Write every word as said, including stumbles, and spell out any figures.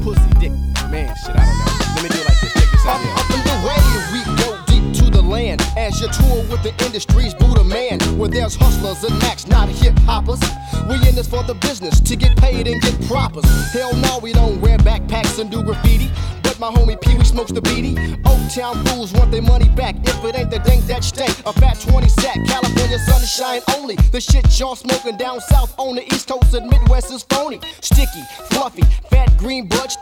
pussy, dick, man, shit, I don't know. Let me do it like this. Check this out Up, here. up and away, we go deep to the land. As you tour with the industry's Buddha man, where there's hustlers and acts, not hip hoppers. We in this for the business, to get paid and get propers. Hell no, we don't wear backpacks and do graffiti. But my homie Pee Wee smokes the beady. Old Town fools want their money back. If it ain't the dank that stank, a fat twenty sack, California sunshine only. The shit y'all smoking down south on the East Coast and Midwest is phony. Sticky, fluffy, fat green bud.